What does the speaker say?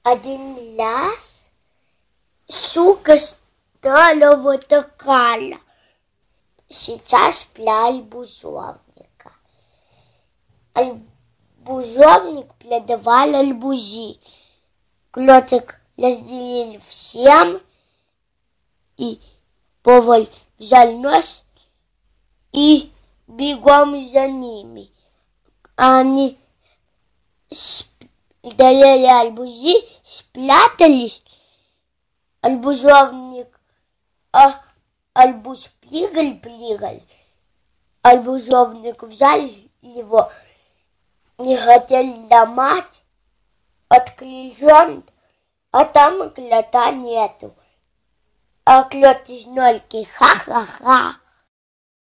Один раз сука стала вот такая. Сейчас пля альбузовника. Альбузовник плядавал альбузі. Клёцик разделили всем и поволь взял нос и бегом за ними. Они доели альбузи, спрятались. Альбузовник, альбуз плигал. Альбузовник взял его, не хотел ломать, открыл, а там клёта нету. А клёт из нольки ха-ха-ха.